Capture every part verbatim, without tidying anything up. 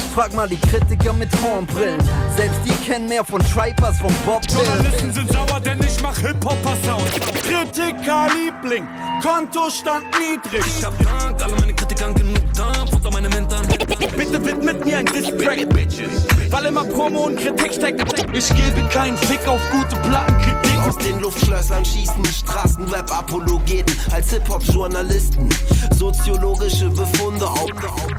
Frag mal die Kritiker mit Hornbrillen. Selbst die kennen mehr von Tribe als von Bob Dylan. Journalisten sind sauer, denn ich mach Hip-Hopper-Sound. Kritiker-Liebling, Kontostand niedrig. Ich hab Dank, alle meine Kritikern genug Dampf unter meine Mentoren. Bitte widmet mir ein Distrack, Bitches. Weil immer Promo und Kritik steckt. Ich gebe keinen Fick auf gute Plattenkritik. Aus den Luftschlössern schießen Straßenrap-Apologeten als Hip-Hop-Journalisten. Soziologische Befunde auf.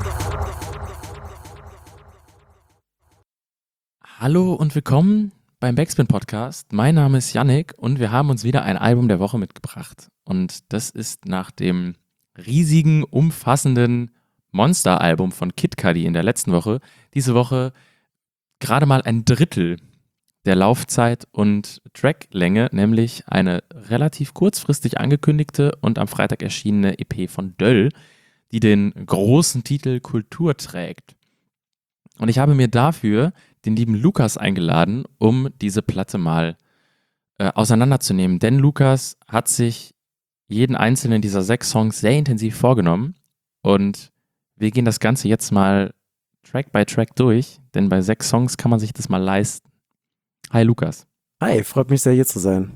Hallo und willkommen beim Backspin Podcast. Mein Name ist Yannick und wir haben uns wieder ein Album der Woche mitgebracht. Und das ist nach dem riesigen, umfassenden Monster-Album von Kid Cudi in der letzten Woche diese Woche gerade mal ein Drittel der Laufzeit und Tracklänge, nämlich eine relativ kurzfristig angekündigte und am Freitag erschienene E P von Döll, die den großen Titel Kultur trägt. Und ich habe mir dafür den lieben Lukas eingeladen, um diese Platte mal äh, auseinanderzunehmen. Denn Lukas hat sich jeden einzelnen dieser sechs Songs sehr intensiv vorgenommen und wir gehen das Ganze jetzt mal Track by Track durch, denn bei sechs Songs kann man sich das mal leisten. Hi Lukas. Hi, freut mich sehr, hier zu sein.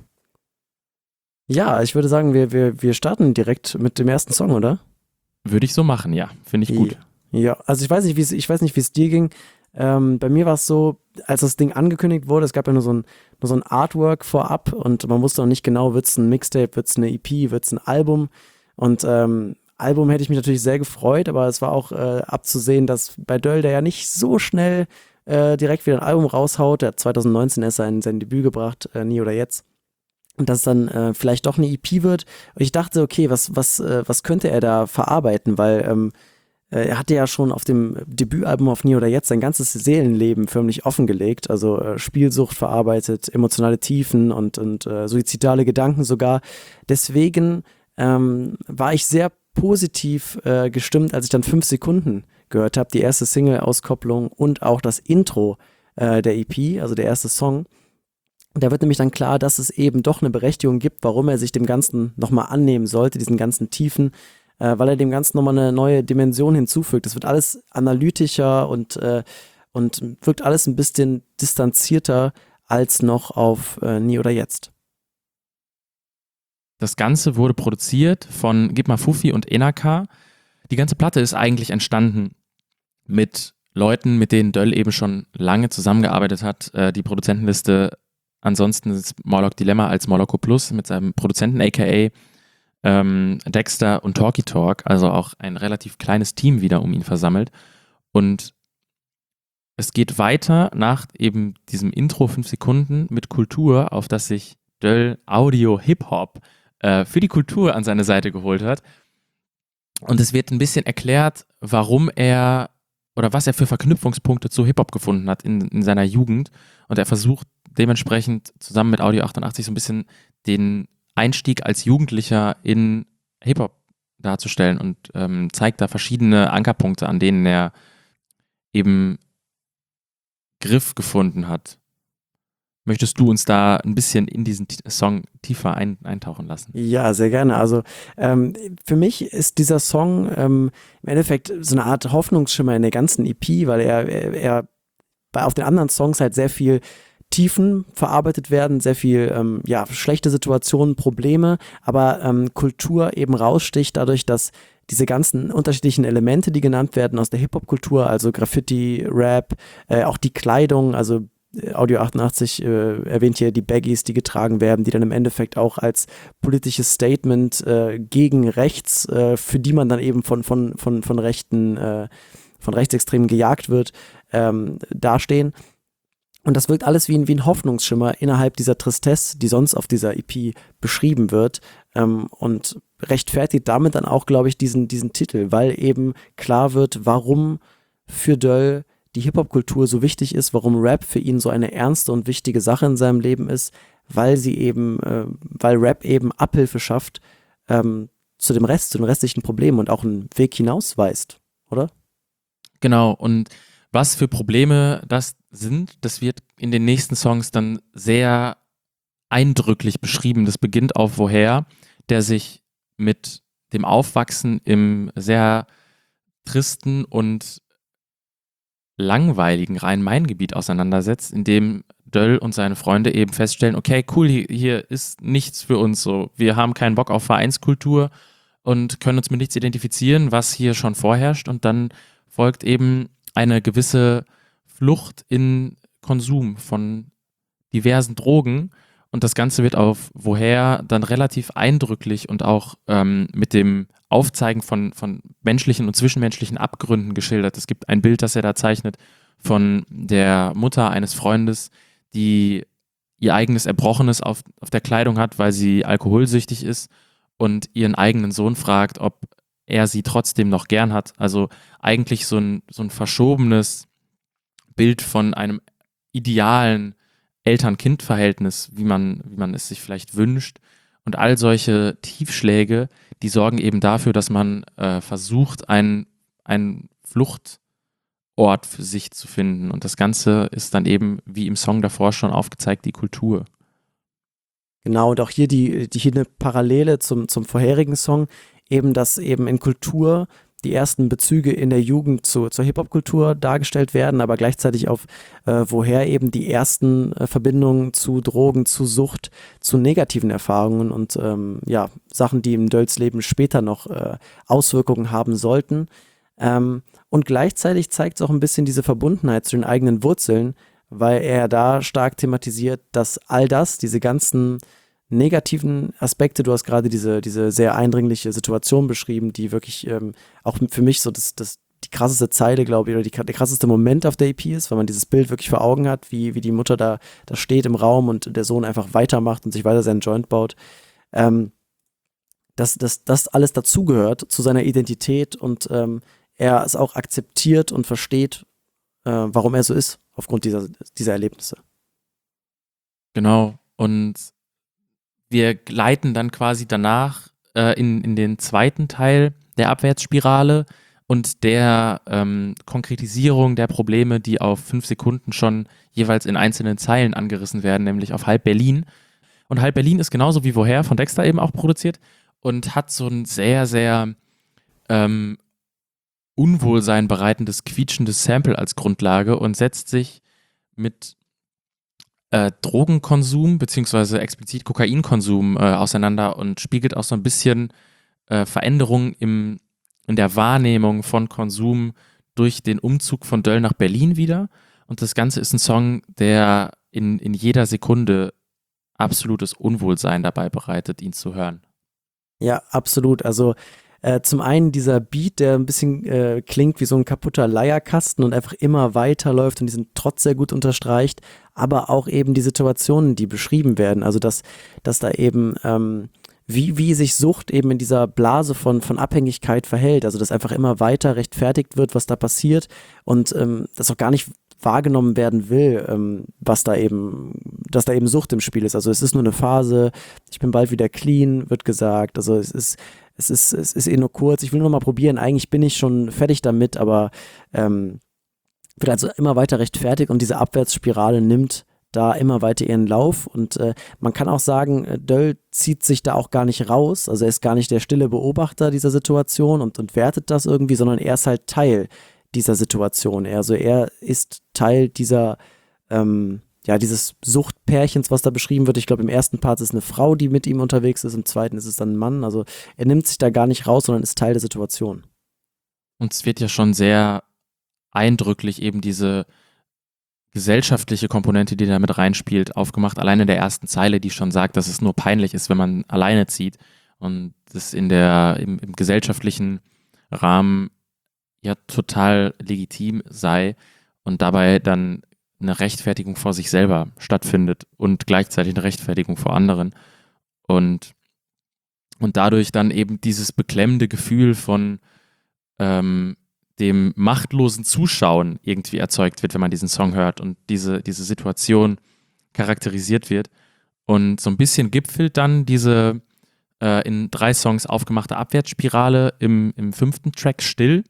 Ja, ich würde sagen, wir, wir, wir starten direkt mit dem ersten Song, oder? Würde ich so machen, ja. Finde ich gut. Ja, also ich weiß nicht, wie es, ich weiß nicht, wie es dir ging. Ähm, bei mir war es so, als das Ding angekündigt wurde, es gab ja nur so ein, nur so ein Artwork vorab und man wusste noch nicht genau, wird es ein Mixtape, wird es eine E P, wird es ein Album. Und ähm, Album hätte ich mich natürlich sehr gefreut, aber es war auch äh, abzusehen, dass bei Döll, der ja nicht so schnell äh, direkt wieder ein Album raushaut, der hat zwanzig neunzehn erst sein, sein Debüt gebracht, äh, Nie oder Jetzt. Und dass es dann äh, vielleicht doch eine E P wird. Und ich dachte, okay, was, was, äh, was könnte er da verarbeiten? Weil ähm, äh, er hatte ja schon auf dem Debütalbum auf Nie oder Jetzt sein ganzes Seelenleben förmlich offengelegt. Also äh, Spielsucht verarbeitet, emotionale Tiefen und, und äh, suizidale Gedanken sogar. Deswegen ähm, war ich sehr positiv äh, gestimmt, als ich dann fünf Sekunden gehört habe, die erste Single-Auskopplung und auch das Intro äh, der E P, also der erste Song. Da wird nämlich dann klar, dass es eben doch eine Berechtigung gibt, warum er sich dem Ganzen nochmal annehmen sollte, diesen ganzen Tiefen, äh, weil er dem Ganzen nochmal eine neue Dimension hinzufügt. Es wird alles analytischer und, äh, und wirkt alles ein bisschen distanzierter als noch auf äh, Nie oder Jetzt. Das Ganze wurde produziert von Gib mal Fuffi und Enaka. Die ganze Platte ist eigentlich entstanden mit Leuten, mit denen Döll eben schon lange zusammengearbeitet hat. Äh, die Produzentenliste ansonsten ist Morlock Dilemma als Morlocco Plus mit seinem Produzenten aka ähm, Dexter und Talky Talk, also auch ein relativ kleines Team wieder um ihn versammelt. Und es geht weiter nach eben diesem Intro fünf Sekunden mit Kultur, auf das sich Döll Audio Hip-Hop äh, für die Kultur an seine Seite geholt hat. Und es wird ein bisschen erklärt, warum er oder was er für Verknüpfungspunkte zu Hip-Hop gefunden hat in, in seiner Jugend. Und er versucht dementsprechend zusammen mit Audio achtundachtzig so ein bisschen den Einstieg als Jugendlicher in Hip-Hop darzustellen und ähm, zeigt da verschiedene Ankerpunkte, an denen er eben Griff gefunden hat. Möchtest du uns da ein bisschen in diesen Song tiefer ein, eintauchen lassen? Ja, sehr gerne. Also ähm, für mich ist dieser Song ähm, im Endeffekt so eine Art Hoffnungsschimmer in der ganzen E P, weil er, er, er bei auf den anderen Songs halt sehr viel Tiefen verarbeitet werden, sehr viel ähm, ja, schlechte Situationen, Probleme, aber ähm, Kultur eben raussticht dadurch, dass diese ganzen unterschiedlichen Elemente, die genannt werden aus der Hip-Hop-Kultur, also Graffiti, Rap, äh, auch die Kleidung, also Audio achtundachtzig äh, erwähnt hier die Baggies, die getragen werden, die dann im Endeffekt auch als politisches Statement äh, gegen rechts, äh, für die man dann eben von, von, von, von Rechten, äh, von Rechtsextremen gejagt wird, ähm, dastehen. Und das wirkt alles wie ein, wie ein Hoffnungsschimmer innerhalb dieser Tristesse, die sonst auf dieser E P beschrieben wird, ähm, und rechtfertigt damit dann auch, glaube ich, diesen, diesen Titel, weil eben klar wird, warum für Döll die Hip-Hop-Kultur so wichtig ist, warum Rap für ihn so eine ernste und wichtige Sache in seinem Leben ist, weil sie eben, äh, weil Rap eben Abhilfe schafft ähm, zu dem Rest, zu den restlichen Problemen und auch einen Weg hinausweist, oder? Genau, und was für Probleme das sind, das wird in den nächsten Songs dann sehr eindrücklich beschrieben. Das beginnt auf Woher, der sich mit dem Aufwachsen im sehr tristen und langweiligen Rhein-Main-Gebiet auseinandersetzt, in dem Döll und seine Freunde eben feststellen, okay, cool, hier, hier ist nichts für uns so. Wir haben keinen Bock auf Vereinskultur und können uns mit nichts identifizieren, was hier schon vorherrscht. Und dann folgt eben eine gewisse Flucht in Konsum von diversen Drogen. Und das Ganze wird auf Woher dann relativ eindrücklich und auch ähm, mit dem Aufzeigen von, von menschlichen und zwischenmenschlichen Abgründen geschildert. Es gibt ein Bild, das er da zeichnet, von der Mutter eines Freundes, die ihr eigenes Erbrochenes auf, auf der Kleidung hat, weil sie alkoholsüchtig ist und ihren eigenen Sohn fragt, ob er sie trotzdem noch gern hat. Also eigentlich so ein, so ein verschobenes Bild von einem idealen Eltern-Kind-Verhältnis, wie man, wie man es sich vielleicht wünscht. Und all solche Tiefschläge, die sorgen eben dafür, dass man äh, versucht, einen, einen Fluchtort für sich zu finden. Und das Ganze ist dann eben, wie im Song davor schon aufgezeigt, die Kultur. Genau, und auch hier die, die hier eine Parallele zum, zum vorherigen Song, eben, dass eben in Kultur die ersten Bezüge in der Jugend zu, zur Hip-Hop-Kultur dargestellt werden, aber gleichzeitig auf äh, Woher eben die ersten äh, Verbindungen zu Drogen, zu Sucht, zu negativen Erfahrungen und ähm, ja, Sachen, die im Dölls Leben später noch äh, Auswirkungen haben sollten. Ähm, und gleichzeitig zeigt es auch ein bisschen diese Verbundenheit zu den eigenen Wurzeln, weil er da stark thematisiert, dass all das, diese ganzen negativen Aspekte, du hast gerade diese, diese sehr eindringliche Situation beschrieben, die wirklich ähm, auch für mich so das, das, die krasseste Zeile, glaube ich, oder die, der krasseste Moment auf der E P ist, weil man dieses Bild wirklich vor Augen hat, wie, wie die Mutter da, da steht im Raum und der Sohn einfach weitermacht und sich weiter seinen Joint baut. Ähm, dass das dass alles dazugehört zu seiner Identität und ähm, er es auch akzeptiert und versteht, äh, warum er so ist, aufgrund dieser, dieser Erlebnisse. Genau, und wir gleiten dann quasi danach äh, in, in den zweiten Teil der Abwärtsspirale und der ähm, Konkretisierung der Probleme, die auf fünf Sekunden schon jeweils in einzelnen Zeilen angerissen werden, nämlich auf Halb Berlin. Und Halb Berlin ist genauso wie Woher von Dexter eben auch produziert und hat so ein sehr, sehr ähm, Unwohlsein bereitendes, quietschendes Sample als Grundlage und setzt sich mit Äh, Drogenkonsum beziehungsweise explizit Kokainkonsum äh, auseinander und spiegelt auch so ein bisschen äh, Veränderungen im, in der Wahrnehmung von Konsum durch den Umzug von Döll nach Berlin wider. Und das Ganze ist ein Song, der in, in jeder Sekunde absolutes Unwohlsein dabei bereitet, ihn zu hören. Ja, absolut. Also Äh, zum einen dieser Beat, der ein bisschen äh, klingt wie so ein kaputter Leierkasten und einfach immer weiterläuft und diesen Trotz sehr gut unterstreicht, aber auch eben die Situationen, die beschrieben werden. Also dass, dass da eben ähm, wie, wie sich Sucht eben in dieser Blase von, von Abhängigkeit verhält. Also dass einfach immer weiter rechtfertigt wird, was da passiert und ähm, das auch gar nicht wahrgenommen werden will, ähm, was da eben, dass da eben Sucht im Spiel ist. Also es ist nur eine Phase, ich bin bald wieder clean, wird gesagt. Also es ist Es ist, es ist eh nur kurz, ich will nur mal probieren, eigentlich bin ich schon fertig damit, aber ähm, wird also immer weiter rechtfertigt und diese Abwärtsspirale nimmt da immer weiter ihren Lauf und äh, man kann auch sagen, Döll zieht sich da auch gar nicht raus, also er ist gar nicht der stille Beobachter dieser Situation und, und wertet das irgendwie, sondern er ist halt Teil dieser Situation, also er ist Teil dieser ähm, ja, dieses Suchtpärchens, was da beschrieben wird. Ich glaube, im ersten Part ist es eine Frau, die mit ihm unterwegs ist, im zweiten ist es dann ein Mann. Also er nimmt sich da gar nicht raus, sondern ist Teil der Situation. Und es wird ja schon sehr eindrücklich eben diese gesellschaftliche Komponente, die da mit reinspielt, aufgemacht. Allein in der ersten Zeile, die schon sagt, dass es nur peinlich ist, wenn man alleine zieht. Und das in der, im, im gesellschaftlichen Rahmen ja total legitim sei und dabei dann eine Rechtfertigung vor sich selber stattfindet und gleichzeitig eine Rechtfertigung vor anderen und, und dadurch dann eben dieses beklemmende Gefühl von ähm, dem machtlosen Zuschauen irgendwie erzeugt wird, wenn man diesen Song hört und diese, diese Situation charakterisiert wird und so ein bisschen gipfelt dann diese äh, in drei Songs aufgemachte Abwärtsspirale im, im fünften Track Still,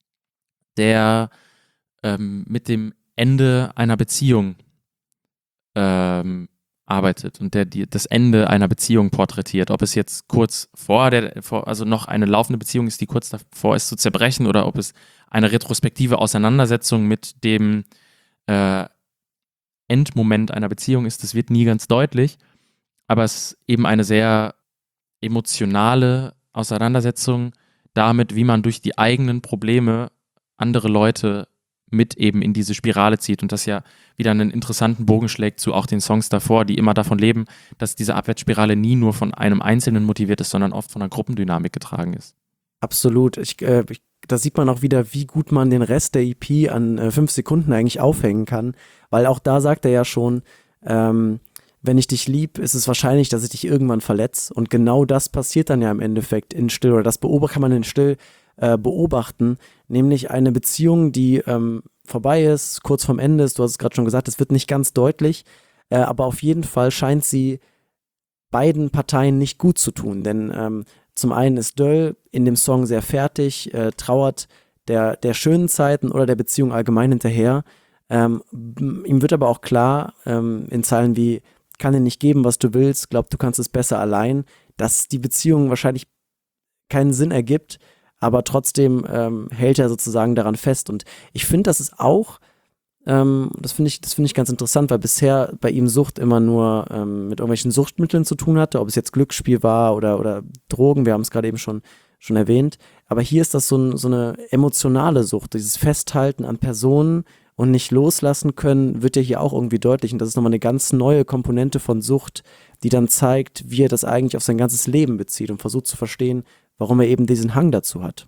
der ähm, mit dem Ende einer Beziehung ähm, arbeitet und der die, das Ende einer Beziehung porträtiert. Ob es jetzt kurz vor der, vor, also noch eine laufende Beziehung ist, die kurz davor ist zu zerbrechen, oder ob es eine retrospektive Auseinandersetzung mit dem äh, Endmoment einer Beziehung ist, das wird nie ganz deutlich. Aber es ist eben eine sehr emotionale Auseinandersetzung damit, wie man durch die eigenen Probleme andere Leute mit eben in diese Spirale zieht und das ja wieder einen interessanten Bogen schlägt zu auch den Songs davor, die immer davon leben, dass diese Abwärtsspirale nie nur von einem Einzelnen motiviert ist, sondern oft von einer Gruppendynamik getragen ist. Absolut. Ich, äh, ich, da sieht man auch wieder, wie gut man den Rest der E P an äh, fünf Sekunden eigentlich aufhängen kann, weil auch da sagt er ja schon, ähm, wenn ich dich lieb, ist es wahrscheinlich, dass ich dich irgendwann verletze, und genau das passiert dann ja im Endeffekt in Still, oder das beobacht, kann man in Still äh, beobachten, nämlich eine Beziehung, die ähm, vorbei ist, kurz vorm Ende ist, du hast es gerade schon gesagt, es wird nicht ganz deutlich, äh, aber auf jeden Fall scheint sie beiden Parteien nicht gut zu tun, denn ähm, zum einen ist Döll in dem Song sehr fertig, äh, trauert der, der schönen Zeiten oder der Beziehung allgemein hinterher. Ähm, ihm wird aber auch klar, ähm, in Zeilen wie kann dir nicht geben, was du willst, glaub, du kannst es besser allein, dass die Beziehung wahrscheinlich keinen Sinn ergibt, aber trotzdem ähm, hält er sozusagen daran fest. Und ich finde, das ist auch, ähm, das finde ich, das finde ich ganz interessant, weil bisher bei ihm Sucht immer nur ähm, mit irgendwelchen Suchtmitteln zu tun hatte, ob es jetzt Glücksspiel war oder, oder Drogen, wir haben es gerade eben schon, schon erwähnt. Aber hier ist das so, ein, so eine emotionale Sucht, dieses Festhalten an Personen und nicht loslassen können, wird ja hier auch irgendwie deutlich. Und das ist nochmal eine ganz neue Komponente von Sucht, die dann zeigt, wie er das eigentlich auf sein ganzes Leben bezieht und versucht zu verstehen, warum er eben diesen Hang dazu hat.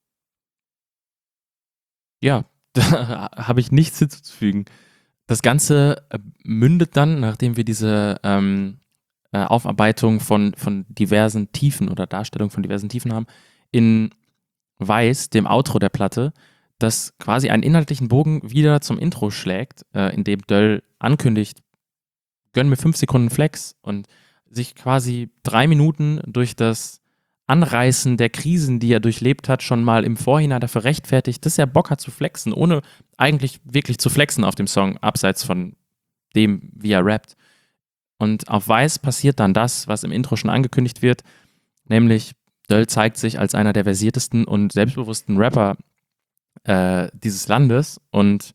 Ja, da habe ich nichts hinzuzufügen. Das Ganze mündet dann, nachdem wir diese ähm, äh, Aufarbeitung von, von diversen Tiefen oder Darstellung von diversen Tiefen haben, in Weiß, dem Outro der Platte, das quasi einen inhaltlichen Bogen wieder zum Intro schlägt, äh, in dem Döll ankündigt, gönn mir fünf Sekunden Flex, und sich quasi drei Minuten durch das Anreißen der Krisen, die er durchlebt hat, schon mal im Vorhinein dafür rechtfertigt, dass er Bock hat zu flexen, ohne eigentlich wirklich zu flexen auf dem Song, abseits von dem, wie er rappt. Und auf Weiß passiert dann das, was im Intro schon angekündigt wird, nämlich Döll zeigt sich als einer der versiertesten und selbstbewussten Rapper äh, dieses Landes, und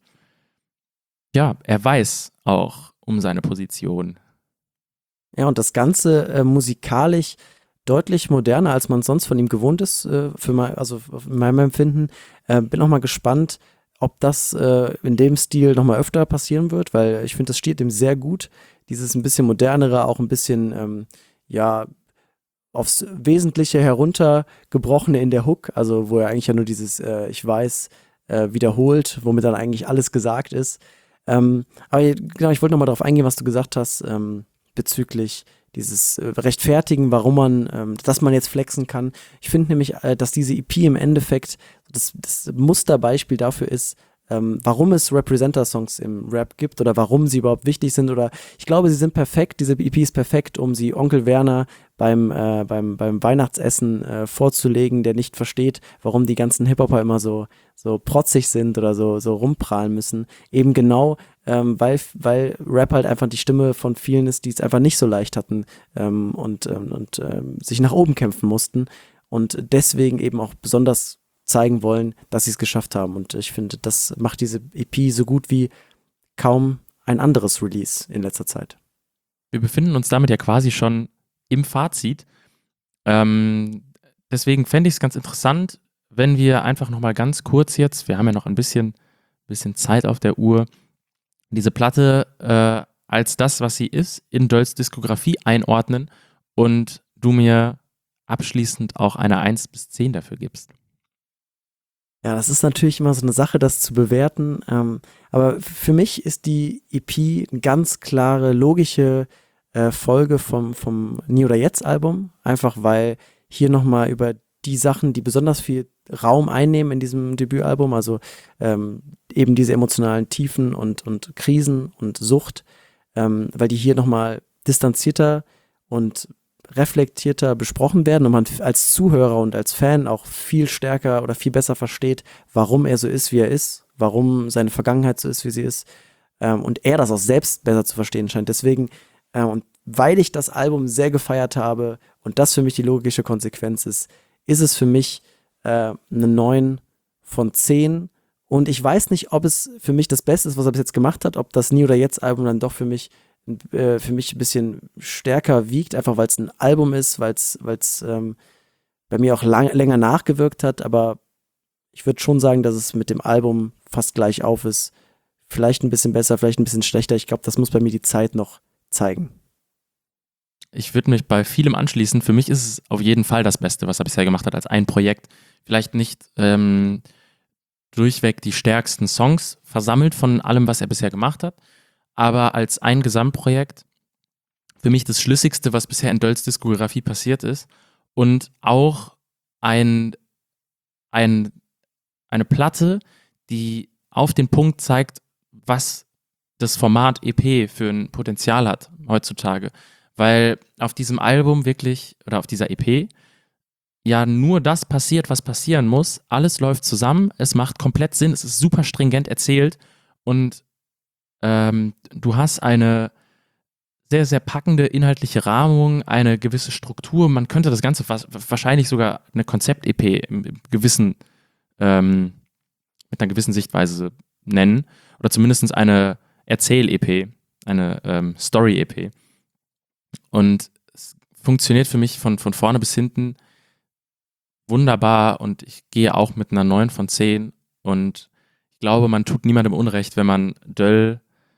ja, er weiß auch um seine Position. Ja, und das Ganze äh, musikalisch deutlich moderner, als man sonst von ihm gewohnt ist, äh, für mein, also in meinem Empfinden. Äh, bin auch mal gespannt, ob das äh, in dem Stil nochmal öfter passieren wird, weil ich finde, das steht ihm sehr gut. Dieses ein bisschen modernere, auch ein bisschen, ähm, ja, aufs Wesentliche heruntergebrochene in der Hook, also wo er eigentlich ja nur dieses äh, Ich weiß äh, wiederholt, womit dann eigentlich alles gesagt ist. Ähm, aber genau, ich wollte nochmal darauf eingehen, was du gesagt hast, ähm, bezüglich dieses äh, Rechtfertigen, warum man, ähm, dass man jetzt flexen kann. Ich finde nämlich, äh, dass diese E P im Endeffekt das, das Musterbeispiel dafür ist, ähm, warum es Representer-Songs im Rap gibt oder warum sie überhaupt wichtig sind, oder ich glaube, sie sind perfekt, diese E P ist perfekt, um sie Onkel Werner beim, äh, beim, beim Weihnachtsessen äh, vorzulegen, der nicht versteht, warum die ganzen Hip-Hopper immer so, so protzig sind oder so, so rumprahlen müssen. Eben genau, ähm, weil, weil Rap halt einfach die Stimme von vielen ist, die es einfach nicht so leicht hatten ähm, und, ähm, und ähm, sich nach oben kämpfen mussten und deswegen eben auch besonders zeigen wollen, dass sie es geschafft haben. Und ich finde, das macht diese E P so gut wie kaum ein anderes Release in letzter Zeit. Wir befinden uns damit ja quasi schon im Fazit. Ähm, deswegen fände ich es ganz interessant, wenn wir einfach nochmal ganz kurz jetzt, wir haben ja noch ein bisschen, bisschen Zeit auf der Uhr, diese Platte äh, als das, was sie ist, in Dölls Diskografie einordnen und du mir abschließend auch eine eins bis zehn dafür gibst. Ja, das ist natürlich immer so eine Sache, das zu bewerten. Ähm, aber für mich ist die E P eine ganz klare, logische äh, Folge vom, vom Nie oder Jetzt Album. Einfach weil hier nochmal über die Sachen, die besonders viel Raum einnehmen in diesem Debütalbum, also ähm, eben diese emotionalen Tiefen und, und Krisen und Sucht, ähm, weil die hier nochmal distanzierter und reflektierter besprochen werden und man als Zuhörer und als Fan auch viel stärker oder viel besser versteht, warum er so ist, wie er ist, warum seine Vergangenheit so ist, wie sie ist, ähm, und er das auch selbst besser zu verstehen scheint. Deswegen Äh, und weil ich das Album sehr gefeiert habe und das für mich die logische Konsequenz ist, ist es für mich äh, eine neun von zehn. Und ich weiß nicht, ob es für mich das Beste ist, was er bis jetzt gemacht hat, ob das Nie oder Jetzt Album dann doch für mich äh, für mich ein bisschen stärker wiegt, einfach weil es ein Album ist, weil es ähm, bei mir auch lang, länger nachgewirkt hat, aber ich würde schon sagen, dass es mit dem Album fast gleich auf ist. Vielleicht ein bisschen besser, vielleicht ein bisschen schlechter. Ich glaube, das muss bei mir die Zeit noch zeigen. Ich würde mich bei vielem anschließen. Für mich ist es auf jeden Fall das Beste, was er bisher gemacht hat, als ein Projekt. Vielleicht nicht ähm, durchweg die stärksten Songs versammelt von allem, was er bisher gemacht hat, aber als ein Gesamtprojekt für mich das Schlüssigste, was bisher in Dölls Diskografie passiert ist und auch ein, ein, eine Platte, die auf den Punkt zeigt, was das Format E P für ein Potenzial hat heutzutage, weil auf diesem Album wirklich, oder auf dieser E P, ja nur das passiert, was passieren muss. Alles läuft zusammen, es macht komplett Sinn, es ist super stringent erzählt und ähm, du hast eine sehr, sehr packende inhaltliche Rahmung, eine gewisse Struktur. Man könnte das Ganze was, wahrscheinlich sogar eine Konzept-E P im, im gewissen, ähm, mit einer gewissen Sichtweise nennen oder zumindest eine Erzähl-E P, eine ähm, Story-E P. Und es funktioniert für mich von, von vorne bis hinten wunderbar und ich gehe auch mit einer neun von zehn und ich glaube, man tut niemandem Unrecht, wenn man Döll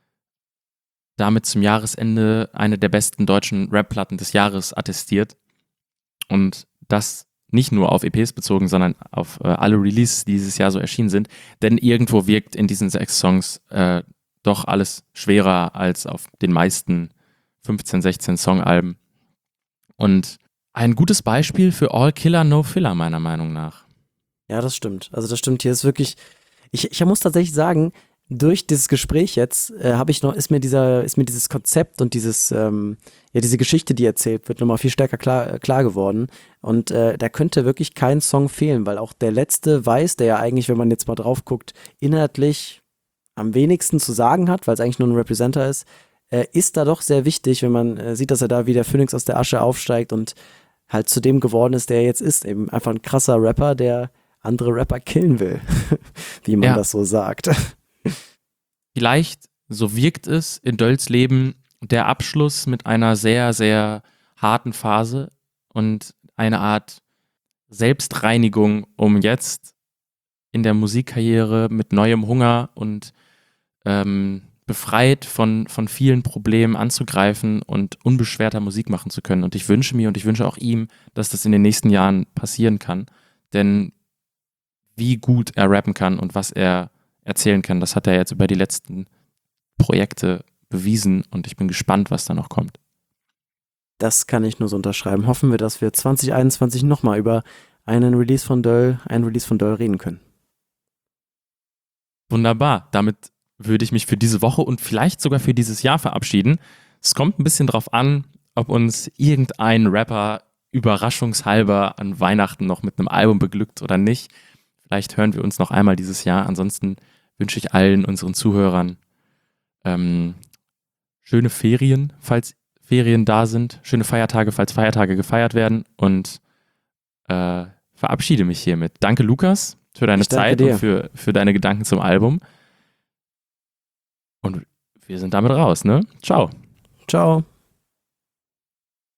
damit zum Jahresende eine der besten deutschen Rap-Platten des Jahres attestiert und das nicht nur auf E Ps bezogen, sondern auf äh, alle Releases, die dieses Jahr so erschienen sind, denn irgendwo wirkt in diesen sechs Songs äh, doch alles schwerer als auf den meisten fünfzehn, sechzehn Songalben und ein gutes Beispiel für All Killer, No Filler, meiner Meinung nach. Ja, das stimmt. Also das stimmt hier. Ist wirklich, ich, ich muss tatsächlich sagen, durch dieses Gespräch jetzt äh, habe ich noch, ist mir dieser, ist mir dieses Konzept und dieses, ähm, ja, diese Geschichte, die erzählt wird, nochmal viel stärker klar, klar geworden. Und äh, da könnte wirklich kein Song fehlen, weil auch der letzte Weiß, der ja eigentlich, wenn man jetzt mal drauf guckt, inhaltlich am wenigsten zu sagen hat, weil es eigentlich nur ein Representer ist, äh, ist da doch sehr wichtig, wenn man äh, sieht, dass er da wie der Phönix aus der Asche aufsteigt und halt zu dem geworden ist, der er jetzt ist. Eben einfach ein krasser Rapper, der andere Rapper killen will, wie man ja. das so sagt. Vielleicht, so wirkt es in Dölls Leben, der Abschluss mit einer sehr, sehr harten Phase und eine Art Selbstreinigung, um jetzt in der Musikkarriere mit neuem Hunger und ähm, befreit von, von vielen Problemen anzugreifen und unbeschwerter Musik machen zu können. Und ich wünsche mir und ich wünsche auch ihm, dass das in den nächsten Jahren passieren kann. Denn wie gut er rappen kann und was er erzählen kann, das hat er jetzt über die letzten Projekte bewiesen und ich bin gespannt, was da noch kommt. Das kann ich nur so unterschreiben. Hoffen wir, dass wir zwanzig einundzwanzig nochmal über einen Release von Döll, einen Release von Döll reden können. Wunderbar. Damit würde ich mich für diese Woche und vielleicht sogar für dieses Jahr verabschieden. Es kommt ein bisschen drauf an, ob uns irgendein Rapper überraschungshalber an Weihnachten noch mit einem Album beglückt oder nicht. Vielleicht hören wir uns noch einmal dieses Jahr. Ansonsten wünsche ich allen unseren Zuhörern ähm, schöne Ferien, falls Ferien da sind, schöne Feiertage, falls Feiertage gefeiert werden und äh, verabschiede mich hiermit. Danke, Lukas, für deine Zeit dir. und für, für deine Gedanken zum Album. Und wir sind damit raus, ne? Ciao. Ciao.